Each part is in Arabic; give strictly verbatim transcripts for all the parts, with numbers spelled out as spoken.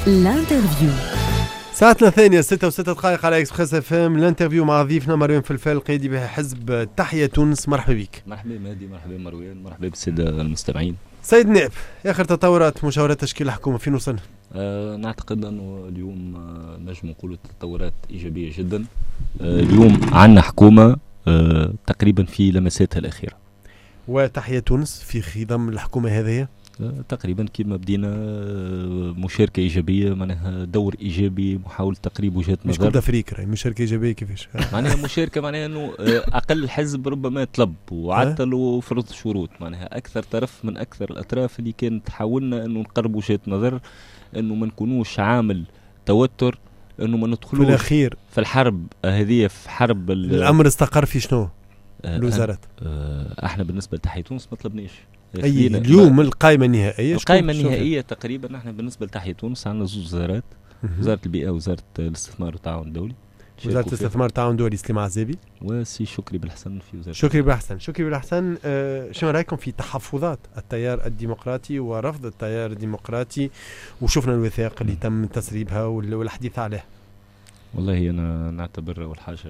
الانترفيو. ساعتنا الثانية ستة وستة دقائق على إكسبريس اف ام. الانترفيو مع ضيفنا مروان فلفل القيادي بحزب تحيا تونس. مرحبا بك. مرحبا مهدي، مرحبا مروان، مرحبا بالسادة المستمعين. سيد نائب، آخر تطورات مشاورات تشكيل الحكومة فين وصلنا؟ آه نعتقد أنه اليوم آه نجم نقول تطورات إيجابية جدا. آه اليوم عندنا حكومة آه تقريبا في لمساتها الأخيرة. وتحيا تونس في خضم الحكومة هذه آه تقريبا كما بدينا آه مشاركة إيجابية، معناها دور إيجابي، محاولة تقريب وجهات نظر. مش كل فريق مشاركة إيجابية كيفاش؟ معناها مشاركة، معناها أنه آه أقل حزب ربما طلب وعدل وفرض شروط، معناها أكثر طرف من أكثر الأطراف اللي كانت حاولنا أنه نقرب وجهات نظر، أنه ما نكونوش عامل توتر، أنه ما ندخلوش في الأخير في الحرب هذه، في حرب الأمر استقر في شنو؟ آه الوزارات آه احنا بالنسبة لتحيا تونس ما طلبناش. أي اليوم القائمة النهائية القائمة النهائية تقريبا نحن بالنسبة لتحيا تونس عندنا زوج وزارات، وزارة البيئة ووزارة الاستثمار والتعاون الدولي. وزارة الاستثمار والتعاون الدولي سليم عزابي وسي شكري بالحسن في وزارة شكري بالحسن. شكري بالحسن آه شنو رأيكم في تحفظات التيار الديمقراطي ورفض التيار الديمقراطي، وشفنا الوثائق اللي تم تسريبها والحديث عليها؟ والله أنا نعتبر أول حاجة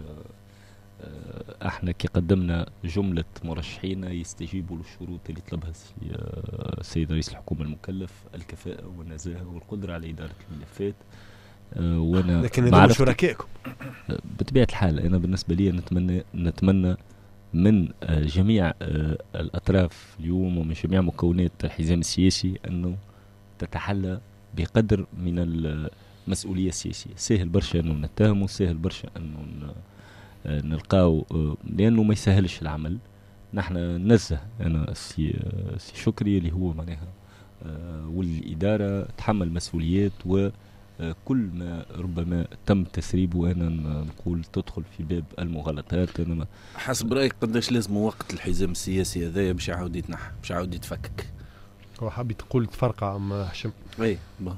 احنا كي قدمنا جملة مرشحين يستجيبوا للشروط اللي طلبها السيد رئيس الحكومة المكلف، الكفاءة والنزاهة والقدرة على إدارة الملفات. اه وانا لكن هذول شركائكم بطبيعة الحال. انا بالنسبة لي نتمنى نتمنى من جميع الأطراف اليوم ومن جميع مكونات الحزام السياسي أنه تتحلى بقدر من المسؤولية السياسية. سهل برشا أنه نتهمه، سهل برشا أنه نلقاو، لأنه ما يسهلش العمل. نحن ننزه أنا سي, سي شكري اللي هو معناها والإدارة تحمل مسؤوليات، وكل ما ربما تم تسريبه أنا نقول تدخل في باب المغالطات. أنا حسب رأيك قداش لازم وقت الحزام السياسي هذا باش يعاود يتنحى، باش يعاود يتفكك؟ هو حاب تقول تفرقع عم هشام؟ اي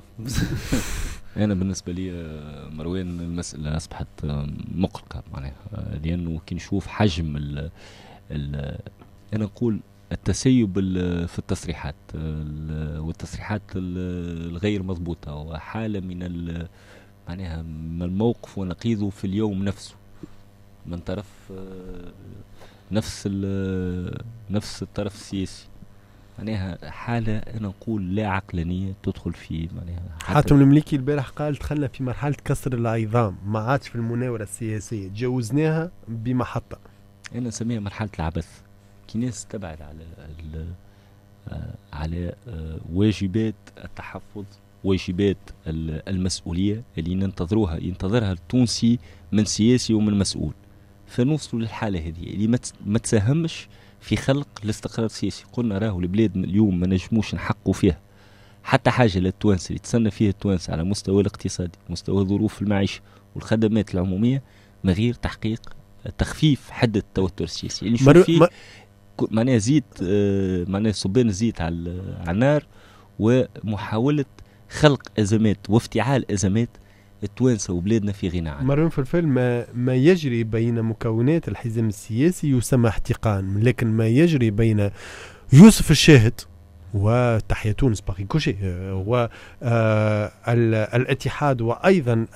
أنا بالنسبة لي مروان المسألة أصبحت مقلقة، معناها لأنه كي نشوف حجم ال ال أنا نقول التسيب في التصريحات والتصريحات الغير مضبوطة، وحالة من معناها من الموقف ونقيضه في اليوم نفسه من طرف نفس نفس الطرف السياسي، معناها حالة أنا نقول لا عقلانية تدخل في معناها. حاتم المليكي البارح قال دخلنا في مرحلة كسر العظام، ما عادش في المناورة السياسية، تجاوزناها بمحطة. أنا نسميها مرحلة العبث، كي ناس تبعد على على واجبات التحفظ، واجبات المسؤولية اللي ننتظروها ينتظرها التونسي من سياسي ومن مسؤول، فنوصلوا للحالة هذه اللي ما تساهمش في خلق الاستقرار السياسي. قلنا راهو البلاد اليوم ما نجموش نحققوا فيها حتى حاجة للتوانسة اللي تسنى فيها التوانسة على مستوى الاقتصادي، مستوى ظروف المعيشة والخدمات العمومية، من غير تحقيق تخفيف حدة التوتر السياسي اللي نشوف فيه معناه زيت آه معناه صبان زيت على النار، ومحاولة خلق أزمات وافتعال أزمات التوانسة وبلادنا في غنى عنها. مروان فلفل، ما, ما يجري بين مكونات الحزام السياسي يسمى احتقان، لكن ما يجري بين يوسف الشاهد وتحيا تونس باقي كل شيء والاتحاد وأيضا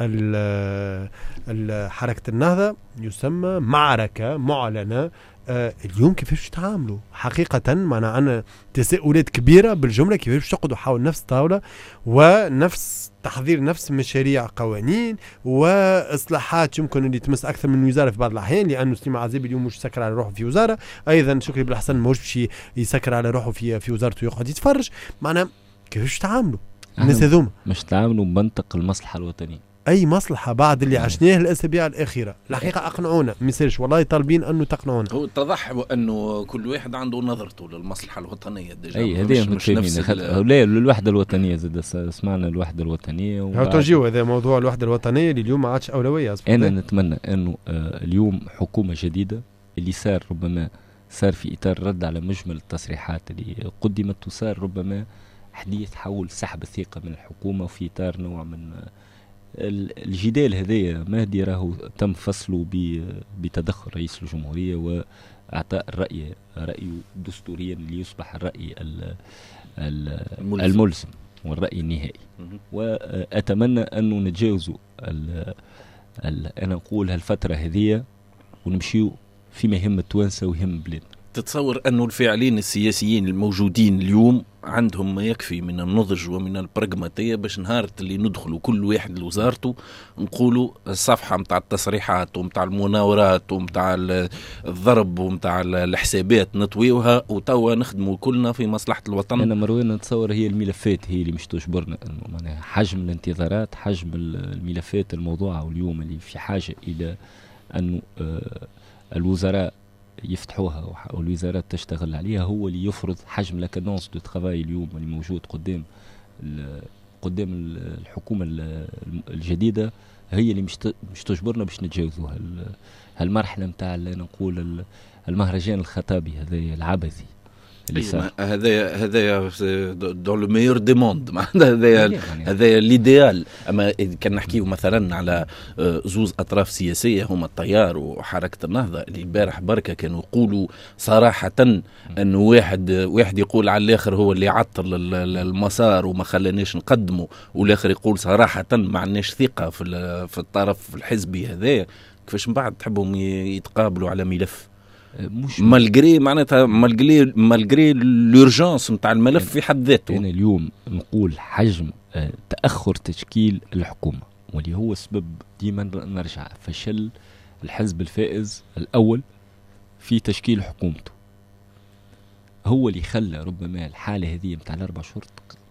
حركة النهضة يسمى معركة معلنة. آه اليوم كيفاش تعاملوا حقيقة؟ معنا أنا تساؤلات كبيرة بالجملة، كيفاش تقعدوا حول نفس الطاولة ونفس تحضير نفس مشاريع قوانين وإصلاحات يمكن اللي تمس أكثر من وزارة في بعض الأحيان، لأنه سليم عزابي اليوم مش يسكر على روحه في وزارة، أيضا شكري بالحسن مش باش يسكر على روحه في في وزارته يقعد يتفرج. معنا كيفاش تعاملوا الناس هذوما؟ مش تعاملوا بمنطق المصلحة الوطنية. أي مصلحة بعد اللي عشناه الأسابيع الأخيرة؟ الحقيقة أقنعونا، ميسيرش والله طالبين أنه تقنعونا. هو اتضح أنه كل واحد عنده نظرته للمصلحة الوطنية. أي هذه متفاهمين. لا للوحدة الوطنية زاد سمعنا الوحدة الوطنية. هو تنجيو هذا موضوع الوحدة الوطنية اللي اليوم ما عادش أولوية. أنا نتمنى أنه آه اليوم حكومة جديدة اللي صار ربما صار في إطار رد على مجمل التصريحات اللي قدمت، وصار ربما حديث حول سحب الثقة من الحكومة في إطار نوع من الجدال هذايا. مهدي راهو تم فصله بتدخل رئيس الجمهورية وإعطاء الرأي رأيه دستوريا ليصبح الرأي الملزم. والرأي النهائي. وأتمنى أنه نتجاوزوا ال ال أنا نقول هالفترة هذه ونمشيو فيما يهم التوانسة ويهم بلادنا. تتصور أنه الفاعلين السياسيين الموجودين اليوم عندهم ما يكفي من النضج ومن البراغماتية باش نهار اللي ندخلوا كل واحد لوزارته نقولوا الصفحة متاع التصريحات ومتاع المناورات ومتاع الضرب ومتاع الحسابات نطويوها وتوا نخدموا كلنا في مصلحة الوطن؟ أنا مروان نتصور هي الملفات هي اللي مش تجبرنا، إنه معناها حجم الانتظارات، حجم الملفات الموضوعة واليوم اللي في حاجة إلى أنه آه الوزراء يفتحوها والوزارات تشتغل عليها هو اللي يفرض حجم لاكادونس دو ترافاي اليوم اللي موجود قدام قدام الحكومة الجديدة، هي اللي مش مش تجبرنا باش نتجاوزوا هالمرحلة نتاع نقول المهرجان الخطابي هذا العبثي اللي صار. هذا هذا دون لو ميور دي موند، هذا هذا ليديال. اما كان نحكيو مثلا على زوز اطراف سياسيه هما التيار وحركه النهضه اللي البارح بركه كانوا يقولوا صراحه انه واحد واحد يقول على الاخر هو اللي عطل المسار وما خلاناش نقدمه، والاخر يقول صراحه ما عندناش ثقه في في الطرف الحزبي هذا. كيفاش من بعد تحبهم يتقابلوا على ملف مش مالغري معناتها مالغري مالغري لورجانس نتاع الملف في حد ذاته؟ أنا اليوم نقول حجم تأخر تشكيل الحكومة واللي هو سبب ديما نرجع فشل الحزب الفائز الأول في تشكيل حكومته، هو اللي خلى ربما الحالة هذه متاع الأربع شهور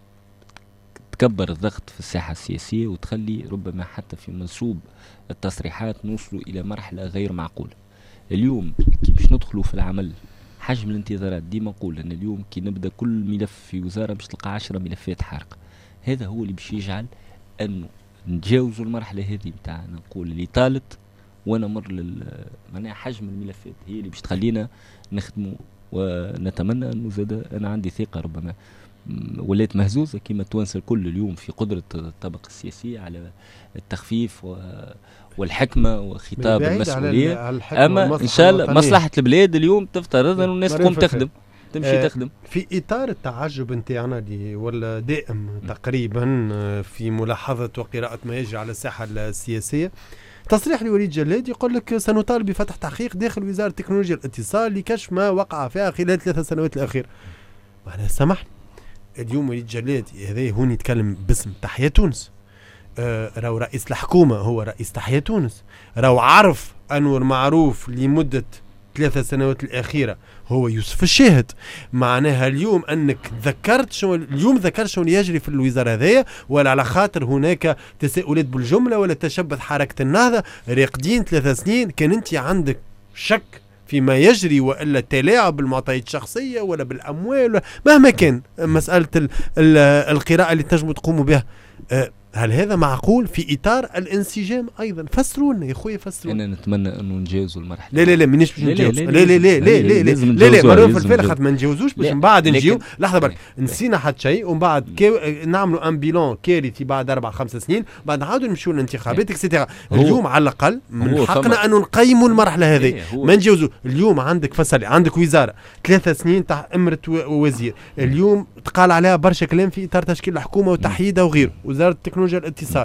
تكبر الضغط في الساحة السياسية وتخلي ربما حتى في منسوب التصريحات نوصلوا إلى مرحلة غير معقولة. اليوم كي باش ندخلوا في العمل حجم الانتظارات ديما نقول ان اليوم كي نبدا كل ملف في وزاره باش تلقى عشرة ملفات حارقه، هذا هو اللي باش يجعل انه نتجاوزوا المرحله هذه نتاع نقول اللي طالت ونمر لل معناها حجم الملفات هي اللي باش تخلينا نخدموا. ونتمنى انه زاد انا عندي ثقه ربما ولات مهزوزه كما التوانسه الكل اليوم في قدره الطبقه السياسيه على التخفيف و والحكمة وخطاب المسؤولية. أما إن شاء الله مصلحة البلاد اليوم تفترض أن الناس تقوم تخدم تمشي آه تخدم. في إطار التعجب نتاعنا اللي ولا دائم تقريبا في ملاحظة وقراءة ما يجري على الساحة السياسية، تصريح لوليد جلاد يقول لك سنطالب بفتح تحقيق داخل وزارة تكنولوجيا الاتصال لكشف ما وقع فيها خلال ثلاث سنوات الأخيرة. معناها سمحني اليوم وليد جلاد هذا هون يتكلم باسم تحيا تونس، آه راو رئيس الحكومة هو رئيس تحيا تونس، راو عرف أنور معروف لمدة ثلاثة سنوات الأخيرة هو يوسف الشاهد. معناها اليوم أنك ذكرت شو اليوم ذكرت شو يجري في الوزارة هذه، ولا على خاطر هناك تساؤلات بالجملة ولا تشبث حركة النهضة راقدين ثلاثة سنين كان أنت عندك شك فيما يجري وإلا تلاعب بالمعطيات الشخصية ولا بالأموال مهما كان مسألة ال ال القراءة اللي تنجموا تقوموا بها. أه هل هذا معقول في إطار الانسجام أيضا؟ فسرونا يا خويا فسرونا. أنا نتمنى أنه نجاوزوا المرحلة. لا لا لا منيش باش نجاوز. لا لا لا لا لا لا لا لا مروان في الفيلم خاطر ما نجاوزوش باش من بعد نجيو لحظة برك نسينا حد شيء ومن بعد نعملوا ان بيلون كارثي بعد أربع خمس سنين بعد نعاودوا نمشيو للانتخابات اكسيتيرا. اليوم على الأقل من حقنا أنه نقيموا المرحلة هذه ما نجاوزوا. اليوم عندك فصل عندك وزارة ثلاثة سنين تحت إمرة وزير، اليوم تقال عليها برشا كلام في إطار تشكيل الحكومة وتحييدها وغيره. وزارة تكنولوجيا الاتصال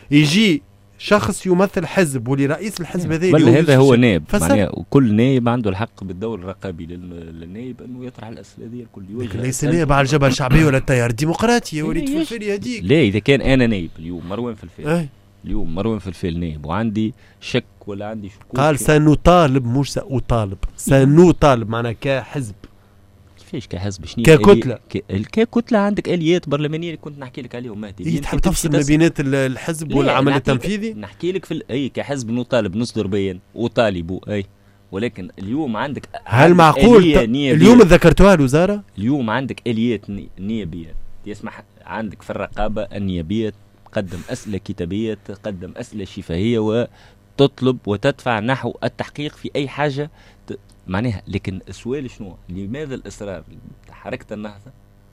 يجي شخص يمثل حزب ولي رئيس الحزب هذا بل هذا هو نائب معناها وكل نائب عنده الحق بالدور الرقابي للنائب انه يطرح الاسئله هذه الكل يوجه. ليس نائب على الجبهه الشعبيه ولا التيار الديمقراطي يا وليد فلفل هذيك. لا اذا كان انا نائب اليوم مروان فلفل اليوم مروان فلفل نائب وعندي شك ولا عندي شكوك قال سنطالب مش سأطالب سنطالب معناها كحزب كيفاش كحزب شنو ككتله ككتله عندك اليات برلمانيه اللي كنت نحكي لك عليهم مهدي. تحب تفصل ما بينات الحزب والعمل التنفيذي؟ نحكي لك في ال... اي كحزب نطالب نصدر بيان وطالبوا اي ولكن اليوم عندك هل معقول ت... اليوم ذكرتوها الوزاره؟ اليوم عندك اليات نيابيه يسمح عندك في الرقابه النيابيه تقدم اسئله كتابيه تقدم اسئله شفهيه وتطلب وتدفع نحو التحقيق في اي حاجه ت... معناها. لكن السؤال شنو؟ لماذا الإصرار حركة النهضة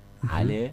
على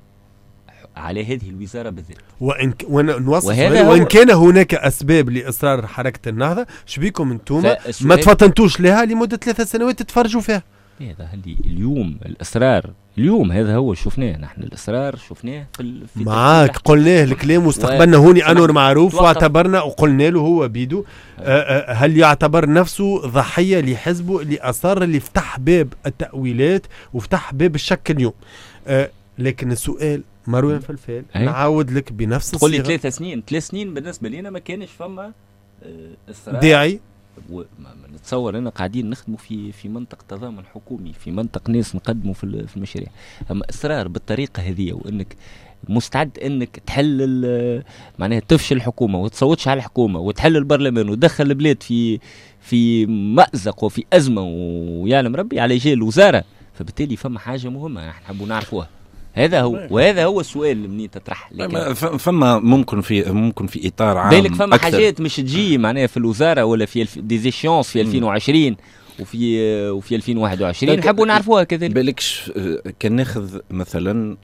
على هذه الوزارة بالذات؟ وإن ك... وإن كان هناك أسباب لإصرار حركة النهضة شبيكم أنتم ما تفطنتوش لها لمدة ثلاثة سنوات تتفرجوا فيها؟ هذا اللي اليوم الإصرار اليوم هذا هو شفناه نحن الاصرار شفناه في, في معاك قلناه الكلام واستقبلنا هوني انور معروف واعتبرنا وقلنا له هو بيدو آه هل يعتبر نفسه ضحيه لحزبه اللي اصر اللي فتح باب التاويلات وفتح باب الشك اليوم آه لكن السؤال مروان فلفل نعاود لك بنفس الصيغه تقول لي ثلاث سنين ثلاث سنين بالنسبه لنا ما كانش فما اصرار داعي. نتصور أنا قاعدين نخدموا في في منطق تضامن حكومي في منطق ناس نقدموا في في المشاريع أما إصرار بالطريقة هذه وإنك مستعد إنك تحل معناها تفشل الحكومة وتصوتش على الحكومة وتحل البرلمان وتدخل البلاد في في مأزق وفي أزمة ويعلم ربي على جال الوزارة فبالتالي فما حاجة مهمة نحن نحبوا نعرفوها هذا هو وهذا هو السؤال اللي منين تطرح فما ممكن في ممكن في اطار عام بالك فما أكثر. حاجات مش تجي معناها في الوزاره ولا في الف... دي زيشونس في ألفين وعشرين وفي وفي ألفين وواحد وعشرين نحبوا نعرفوها كذلك بالكش كان ناخذ مثلا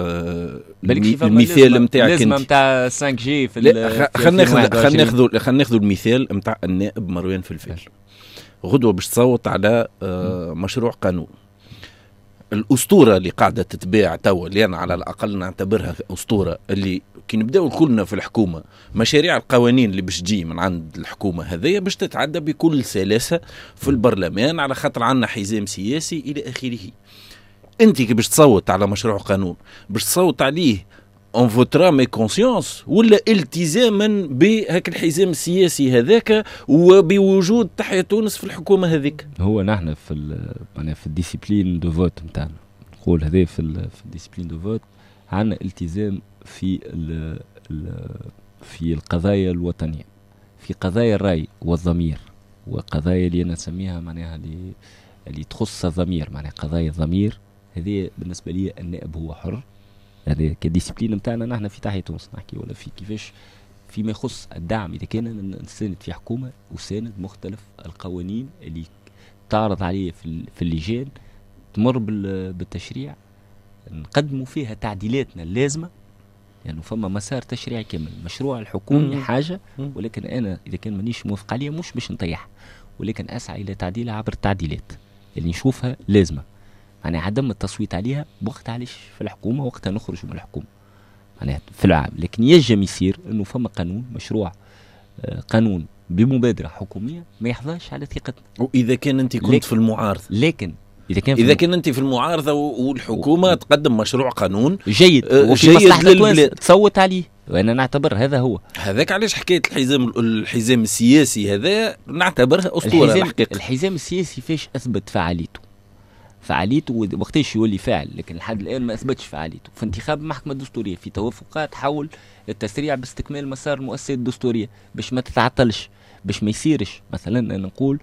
المثال نتاعك اللازمه نتاع خمسة جي في خلينا ناخذ خلينا ناخذ خلينا ناخذ المثال نتاع النائب مروان فلفل غدوه باش تصوت على مشروع قانون الأسطورة اللي قاعدة تتباع توا اللي أنا على الأقل نعتبرها أسطورة اللي كي نبدأوا كلنا في الحكومة مشاريع القوانين اللي باش تجي من عند الحكومة هذه باش تتعدى بكل سلاسة في البرلمان على خاطر عنا حزام سياسي إلى آخره. أنت كي باش تصوت على مشروع قانون باش تصوت عليه en votre âme et conscience ولا التزاما بهاك الحزام السياسي هذاك وبوجود تحيا تونس في الحكومة هذيك. هو نحن في يعني في الديسيبلين دو فوت نتاعنا نقول هذا في في الديسيبلين دو فوت عندنا التزام في ال ال في القضايا الوطنية في قضايا الرأي والضمير وقضايا اللي أنا نسميها معناها اللي اللي تخص الضمير معناها قضايا الضمير هذه بالنسبة لي النائب هو حر هذا كديسيبلين نتاعنا نحن في تحيا تونس نحكي ولا في كيفاش فيما يخص الدعم إذا كان نساند في حكومة وساند مختلف القوانين اللي تعرض عليه في في اللجان تمر بالتشريع نقدموا فيها تعديلاتنا اللازمة يعني فما مسار تشريعي كامل. مشروع الحكومي حاجة ولكن أنا إذا كان مانيش موافق عليها مش باش نطيح ولكن أسعى إلى تعديلها عبر التعديلات اللي نشوفها لازمة يعني عدم التصويت عليها بوقت علاش في الحكومة وقتها نخرج من الحكومة يعني في العام. لكن يجب يصير أنه فما قانون مشروع آه قانون بمبادرة حكومية ما يحظاش على ثقتنا وإذا كان أنت كنت في المعارضة لكن إذا كان إذا كان أنت في المعارضة والحكومة و... تقدم مشروع قانون جيد آه وفي مصلحة التوانسة تصوت عليه وأنا نعتبر هذا هو هذاك علاش حكاية الحزام الحزام السياسي هذا نعتبرها أسطورة الحقيقة. الحزام السياسي فيش أثبت فعاليته فعاليته وقتاش يولي فاعل لكن لحد الآن ما أثبتش فعاليته في انتخاب المحكمة الدستورية في توافقات حول التسريع باستكمال مسار المؤسسات الدستورية باش ما تتعطلش باش ما يصيرش مثلا أنا نقول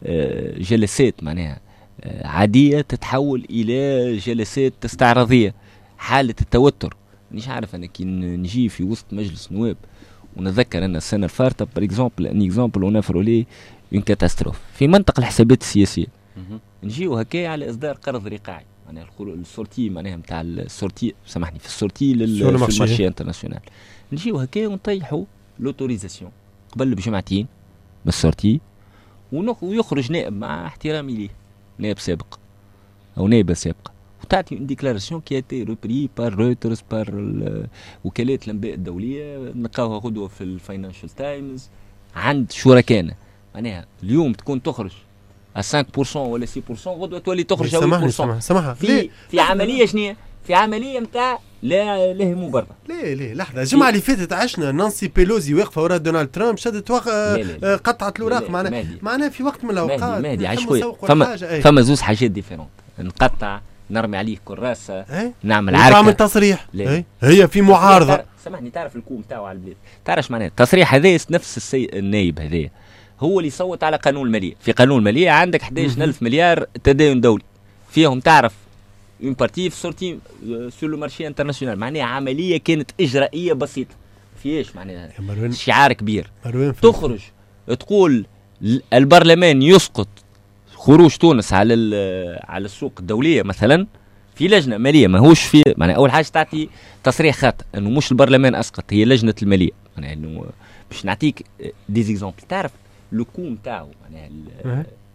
جلسات معناها عادية تتحول إلى جلسات استعراضية حالة التوتر. مش عارف أنا كي نجي في وسط مجلس نواب ونذكر أن السنة الفارطة بار إكزامبل أن إكزامبل ونفروا ليه يون كاتاستروف في منطق الحسابات السياسية نجيو هكايا على إصدار قرض رقاعي معناها السورتي معناها نتاع السورتي سامحني في السورتي للمارشي انترناسيونال نجيو هكايا ونطيحوا لوتوريزاسيون قبل بجمعتين بالسورتي ويخرج نائب مع احترامي ليه نائب سابق أو نائبة سابقة وتعطي une déclaration qui a été repris par Reuters par وكالات الأنباء الدولية نلقاوها غدوة في الفاينانشال تايمز عند شركائنا معناها اليوم تكون تخرج خمسة بالمئة ولا ستة بالمئة غدوة تولي تخرج ثمانية بالمئة سمحها في في عملية شنية في عملية متاع لا له مبرر. ليه ليه لحظة الجمعة اللي فاتت عشنا نانسي بيلوزي واقفة وراء دونالد ترامب شدت وق... قطعت الأوراق معناها معناها في وقت من الأوقات مهدي عايش شوية فما فما زوز حاجات ديفيرونت نقطع نرمي عليه كراسة ايه؟ نعمل عركة نعمل تصريح ايه؟ هي في معارضة سامحني تعرف الكوم تاعو على البلاد تعرف معناها التصريح هذا نفس السي... النايب هذا هو اللي يصوت على قانون المالية. في قانون المالية عندك إحدى عشر ألف مليار تداين دولي فيهم تعرف اون بارتي في سورتي سور لو مارشي انترناسيونال معناها عملية كانت إجرائية بسيطة فيش معناها شعار كبير تخرج تقول البرلمان يسقط خروج تونس على على السوق الدولية مثلا في لجنة مالية ما هوش في معناها أول حاجة تعطي تصريح خاطئ إنه مش البرلمان أسقط هي لجنة المالية معناها إنه باش نعطيك دي زيكزامبل تعرف لو كوم تاعو معناها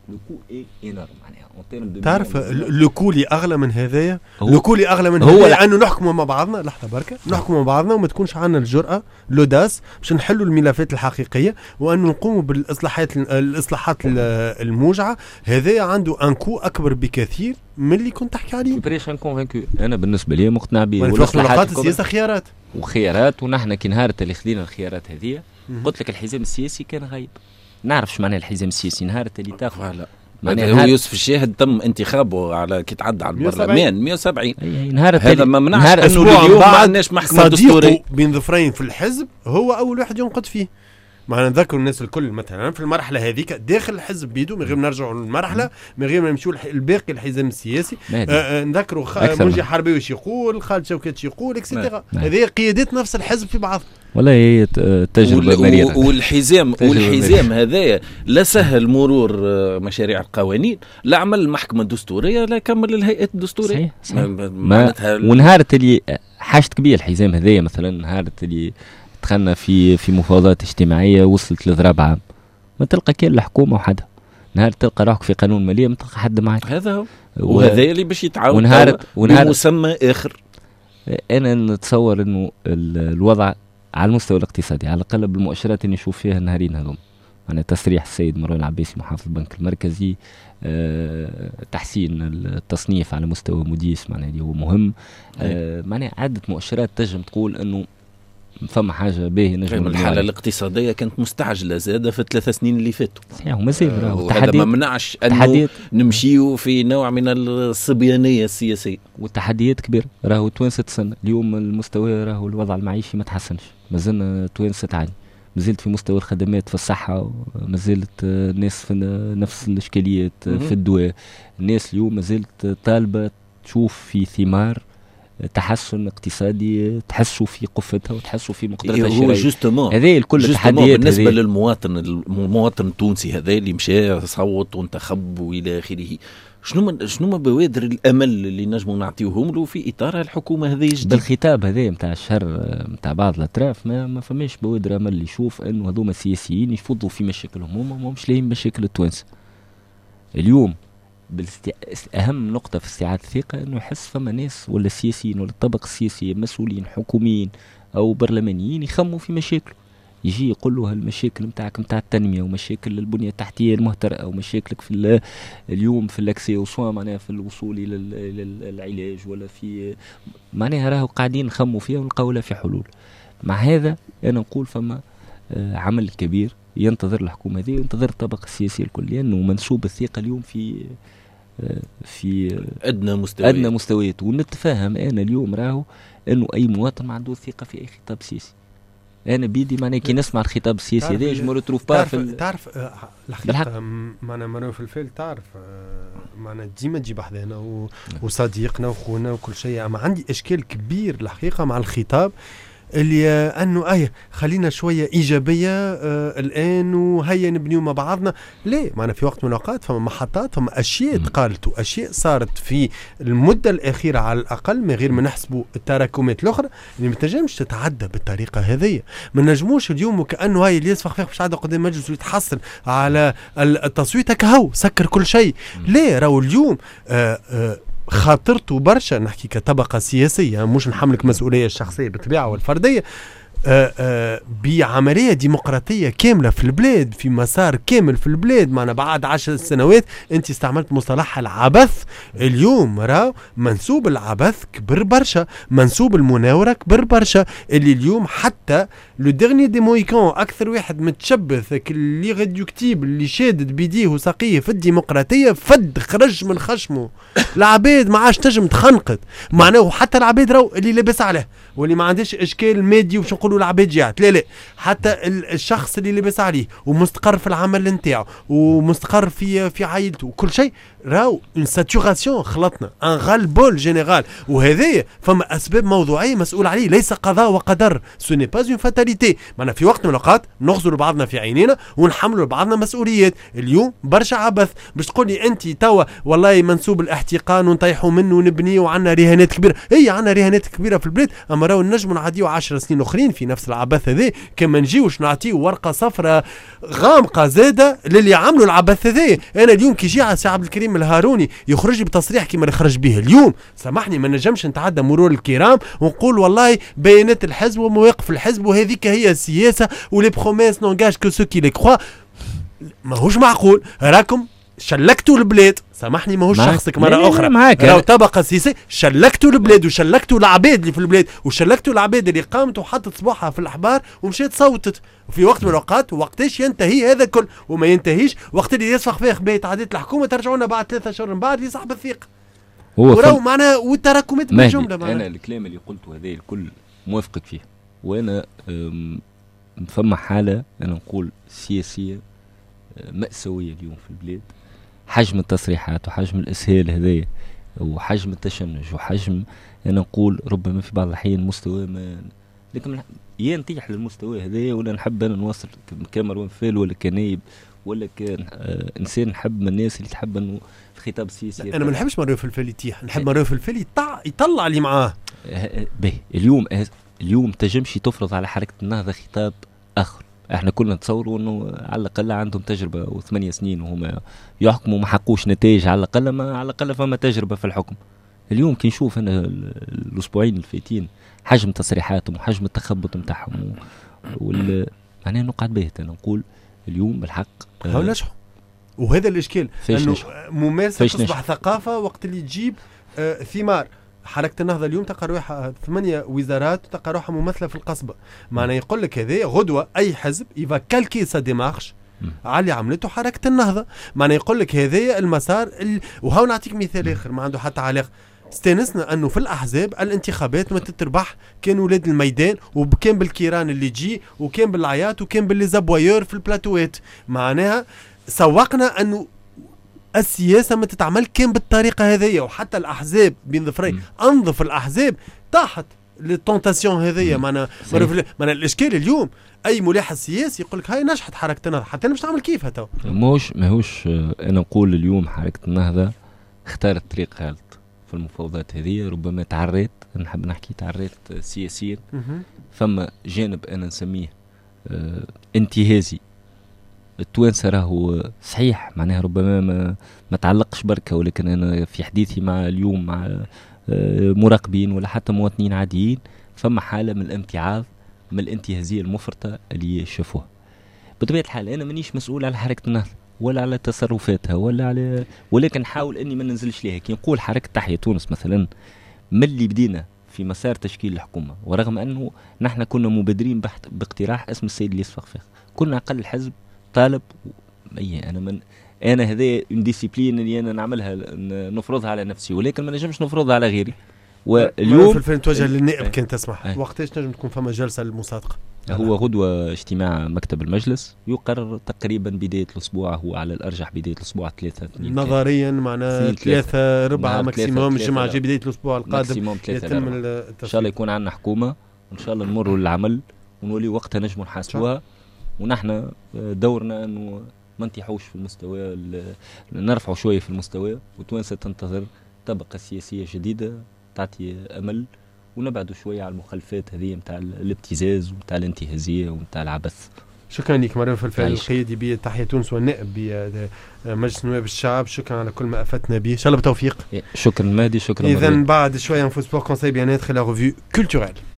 لو كو اي انورم معناها اون تيرم دو. تعرف لو كولي اغلى من هذايا، هو- لو كولي اغلى من هو هذايا انه نحكموا مع بعضنا. لحظه بركه، نحكموا مع بعضنا وما تكونش عندنا الجرأه لوداس باش نحلوا الملفات الحقيقيه وانه نقوموا بالاصلاحات الاصلاحات الموجعه. هذايا عنده ان كو اكبر بكثير من اللي كنت تحكي عليه. بريش انكونفينكو انا بالنسبه لي مقتنع به. في وقت من الاوقات السياسه خيارات وخيارات، ونحن كي نهارت اللي خذينا الخيارات هذه قلت لك الحزام السياسي كان غايب. نعرف شو معنى الحزام السياسي نهارت اللي تاخذ. هو يوسف الشاهد تم انتخابه على كي تعدى على البرلمان مئة وسبعين. هذا ما منعش انه اليوم ما عندناش محكمه دستوريه بين ظفرين في الحزب هو اول واحد ينقض فيه. ما نذكر الناس الكل مثلا في المرحله هذيك داخل الحزب بيدو من غير ما نرجعوا للمرحله، من غير ما نمشيو الباقي الحزام السياسي. آه نذكروا خ... منجي حربي واش يقول، خالد شوكات يقول اكسترا. هذه قيادات نفس الحزب في بعض. ولا هي تجربه مريره. والحزام والحزام هذايا لا سهل مرور مشاريع القوانين، لا عمل المحكمه الدستوريه، لا كمل الهيئات الدستوريه. صحيح صحيح. معناتها ونهارت اللي حاجتك بيه الحزام هذايا مثلا، نهارت اللي دخلنا في في مفاوضات اجتماعيه وصلت لضرب عام، ما تلقى كان الحكومه وحدها. نهار تلقى روحك في قانون ماليه ما تلقى حد معك. هذا هو و... وهذا اللي باش يتعاون ونهار ونهار بمسمى اخر. انا نتصور انه الوضع على المستوى الاقتصادي على الاقل بالمؤشرات اللي نشوف فيها النهارين هذوم، يعني تصريح السيد مروان العباسي محافظ البنك المركزي، أه تحسين التصنيف على مستوى موديس معناها اللي هو مهم، أه معناها عده مؤشرات تنجم تقول انه فما حاجه باهيه نجم. الحاله الاقتصاديه كانت مستعجله زاده في الثلاث سنين اللي فاتوا. صحيح ومازال راهو هذا ما منعش انه نمشيو في نوع من الصبيانيه السياسيه والتحديات كبيره. راهو توانسه تسنى اليوم المستوى، راهو الوضع المعيشي ما تحسنش، مازلنا توانسه تعاني، مازلت في مستوى الخدمات في الصحه، مازالت الناس في نفس الاشكاليات في الدواء. الناس اليوم مازالت طالبه تشوف في ثمار تحسن اقتصادي، تحسوا في قفتها وتحسوا في مقدرتها الشرائيه. هو جوستومون هذه الكل تحديات بالنسبه هذي. للمواطن المواطن التونسي هذا اللي مشى صوت وانتخب والى اخره، شنو شنو ما بوادر الامل اللي نجموا نعطيوهم له في اطار الحكومه هذه الجديده؟ بالخطاب هذا نتاع الشر نتاع بعض الاطراف ما, ما فماش بوادر امل يشوف انه هذوما السياسيين يفضوا في مشاكلهم، هم مش لاقيين مشاكل التوانسه. اليوم بالستي... اهم نقطه في استعاده الثقه انه يحس فما ناس ولا سياسيين ولا الطبقه السياسيه مسؤولين حكوميين او برلمانيين يخموا في مشاكل، يجي يقول له هالمشاكل نتاعك نتاع التنميه ومشاكل البنيه التحتيه المهترئه ومشاكلك في اليوم في الاكسي وسوا معناها في الوصول الى العلاج ولا في معناها راهو قاعدين نخموا فيها ونلقاو لها في حلول. مع هذا انا نقول فما عمل كبير ينتظر الحكومه هذه وينتظر الطبقه السياسيه الكل، لانه منسوب الثقه اليوم في في ادنى مستويات ادنى مستويات. ونتفاهم انا اليوم راهو انه اي مواطن ما عنده ثقه في اي خطاب سياسي. انا بيدي معناها كي نسمع الخطاب السياسي هذا جو تروف با في تعرف الحقيقه معنا مروان في الفيل، تعرف معنا ديما تجيب حدانا وصديقنا وخونا وكل شيء، اما عندي اشكال كبير الحقيقه مع الخطاب اللي انه ايه خلينا شويه ايجابيه آه الان وهيا نبنيو مع بعضنا. ليه؟ معنا في وقت من الاوقات فما محطات فما اشياء تقالت واشياء صارت في المده الاخيره على الاقل من غير ما نحسبوا التراكمات الاخرى اللي ما تنجمش تتعدى بالطريقه هذه. ما نجموش اليوم وكانه هاي اللي يصفق فيه باش عاد قدام المجلس ويتحصل على التصويت هكا سكر كل شيء. ليه؟ راهو اليوم آه آه خاطرته برشا نحكي كطبقة سياسية، مش نحملك مسؤولية الشخصية بالطبيعة والفردية، آآ آآ بعملية ديمقراطية كاملة في البلاد، في مسار كامل في البلاد. معنا بعد عشر سنوات انت استعملت مصطلح العبث، اليوم راو منسوب العبث كبر برشا، منسوب المناورة كبر برشا، اللي اليوم حتى لو ديرني دي مويكون اكثر واحد متشبث اللي غد يكتب اللي شادد بيديه وساقيه في الديمقراطية فد خرج من خشمه. العباد ما عادش تجم تخنقت، معناه حتى العباد راو اللي لابس عليه واللي ما عندهش اشكال مادي وش نقولوا العباد جات، لا لا حتى الشخص اللي لابس عليه ومستقر في العمل نتاعو ومستقر في في عائلته وكل شيء راو اون ساتوراسيون خلطنا ان غال بول جينيرال. وهذا فما اسباب موضوعيه مسؤول عليه، ليس قضاء وقدر، سو ني با اون فاتاليتي. معنا في وقت من الاوقات نغزلوا بعضنا في عينينا ونحملوا بعضنا مسؤوليات. اليوم برشا عبث باش تقول لي انت توا والله منسوب الاحتقان ونطيحوا منه ونبنيه وعندنا رهانات كبيره. اي عندنا رهانات كبيره في البلاد، اما راهو نجموا نعديو عشر سنين اخرين في نفس العبث هذا، كما نجيوش نعطيه ورقه صفراء غامقه زاده للي عملوا العبث هذا. انا اليوم كي جي على سي عبد الكريم الهاروني يخرج بتصريح كما اللي خرج به اليوم، سامحني ما نجمش نتعدى مرور الكرام ونقول والله بيانات الحزب ومواقف الحزب وهذيك هي السياسه ولي بروميس نونجاج كو سو كي لي كخوا. ماهوش معقول، راكم شلكتوا البلاد، سامحني ماهوش شخصك مره اخرى، راهو طبقه سياسيه شلكتوا البلاد وشلكتوا العباد اللي في البلاد وشلكتوا العباد اللي قامت وحطت صباحها في الاحبار ومشيت صوتت في وقت من الاوقات. وقتاش ينتهي هذا كل وما ينتهيش وقت اللي يصفق فيه خبايه عادات الحكومه ترجعونا بعد ثلاثة شهور من بعد يصاحب الثقه وراو معنا والتراكمات بالجمله. انا الكلام اللي قلته هذا الكل موافقك فيه، وانا فما حاله انا نقول سياسيه مأساوية اليوم في البلاد. حجم التصريحات وحجم الإسهال هذايا وحجم التشنج وحجم أنا نقول ربما في بعض الأحيان مستوى ما، لكن يا نطيح للمستوى هذايا ولا نحب أنا نوصل كمروان فال ولا كنايب ولا كان آه إنسان نحب من الناس اللي تحب إنه الخطاب السياسي. أنا ما نحبش مروان فال يتيح، نحب مروان فال يطلع يطلع اللي معاه. به اليوم اليوم تجمشي تفرض على حركة النهضة خطاب آخر. احنا كنا نتصوروا انه على الاقل عندهم تجربه وثمانية سنين وهم يحكموا ما حقوش نتائج، على الاقل ما على الاقل فما تجربه في الحكم. اليوم كي نشوف انا الاسبوعين الفايتين حجم تصريحاتهم وحجم التخبط نتاعهم وال معناها نقعد باهت انا نقول اليوم بالحق هاو نجحوا. وهذا الاشكال انه ممارسه تصبح ثقافه وقت اللي تجيب آه ثمار. حركة النهضة اليوم تلقى روحها ثمانية وزارات تلقى روحها ممثلة في القصبة. معناه يقول لك هذا غدوة أي حزب يفا كالكي سا ديمارش على اللي عملته حركة النهضة. معناه يقول لك هذا المسار ال... وهاو نعطيك مثال آخر ما عنده حتى علاقة. استانسنا أنه في الأحزاب الانتخابات ما تتربح كان ولاد الميدان وكان بالكيران اللي تجي وكان بالعيات وكان باللي زبوايور في البلاتوات. معناها سوقنا أنه السياسة ما تتعمل كان بالطريقة هذية، وحتى الأحزاب بين ظفرين أنظف الأحزاب طاحت للتونتاسيون هذية. معنا معنا الإشكال اليوم أي ملاحظ سياسي يقول لك هاي نجحت حركة النهضة حتى أنا مش تعمل كيفها تو. ماهوش ماهوش أنا نقول اليوم حركة النهضة اختارت طريق غلط في المفاوضات هذية. ربما تعريت نحب نحكي تعريت سياسيا. فما جانب أنا نسميه اه انتهازي. التوانسة راهو صحيح معناها ربما ما, ما تعلقش بركة، ولكن أنا في حديثي مع اليوم مع مراقبين ولا حتى مواطنين عاديين فما حالة من الامتعاض من الانتهازية المفرطة اللي شافوها. بطبيعة الحال أنا مانيش مسؤول على حركة النهضة ولا على تصرفاتها ولا على، ولكن نحاول أني ما ننزلش ليها. كي نقول حركة تحيا تونس مثلا من اللي بدينا في مسار تشكيل الحكومة، ورغم أنه نحن كنا مبادرين باقتراح اسم السيد اللي يصفق فيه، كنا أقل حزب طالب اي انا من انا هذا ديسيبلين اللي انا نعملها نفرضها على نفسي، ولكن ما نجمش نفرضها على غيري. واليوم في الفيلم توجه للنائب كان تسمح أه. وقتاش نجم تكون فما جلسه للمصادقه؟ هو غدوه اجتماع مكتب المجلس يقرر تقريبا بدايه الاسبوع، هو على الارجح بدايه الاسبوع ثلاثة نظريا معنا ثلاثة ربع ماكسيموم. الجمعه الجايه بدايه الاسبوع القادم يتم ان شاء الله يكون عندنا حكومه وان شاء الله نمروا للعمل ونولي وقتها نجموا نحاسبوها. ونحن دورنا انه ما نطيحوش في المستوى، نرفعوا شويه في المستوى، وتوانسه تنتظر طبقه سياسيه جديده تعطي امل، ونبعدوا شويه على المخالفات هذه نتاع الابتزاز ونتاع الانتهازيه ونتاع العبث. شكرا لك مروان فلفل القيادي بتحية تونس والنائب بمجلس نواب الشعب. شكرا على كل ما افدتنا به، ان شاء الله بالتوفيق. شكرا مهدي. شكرا. اذا بعد شويه نفوز بور كونساي بيان اتر لا ريفيو كولتوريل.